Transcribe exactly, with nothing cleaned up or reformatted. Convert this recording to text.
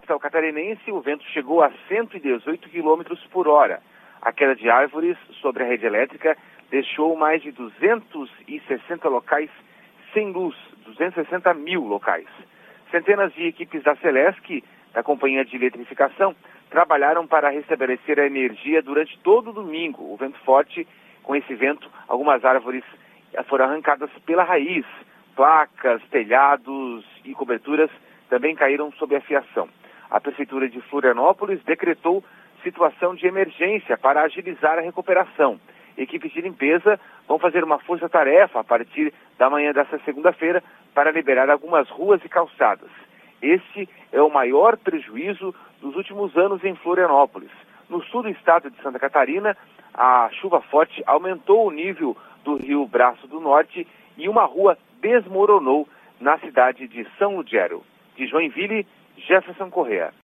capital catarinense, o vento chegou a cento e dezoito quilômetros por hora. A queda de árvores sobre a rede elétrica deixou mais de duzentos e sessenta locais sem luz, duzentos e sessenta mil locais. Centenas de equipes da Celesc, da Companhia de Eletrificação, trabalharam para restabelecer a energia durante todo o domingo. O vento forte, com esse vento, algumas árvores foram arrancadas pela raiz. Placas, telhados e coberturas também caíram sob a fiação. A Prefeitura de Florianópolis decretou situação de emergência para agilizar a recuperação. Equipes de limpeza vão fazer uma força-tarefa a partir da manhã desta segunda-feira para liberar algumas ruas e calçadas. Este é o maior prejuízo dos últimos anos em Florianópolis. No sul do estado de Santa Catarina, a chuva forte aumentou o nível do rio Braço do Norte e uma rua desmoronou na cidade de São Lugero. De Joinville, Jefferson Correa.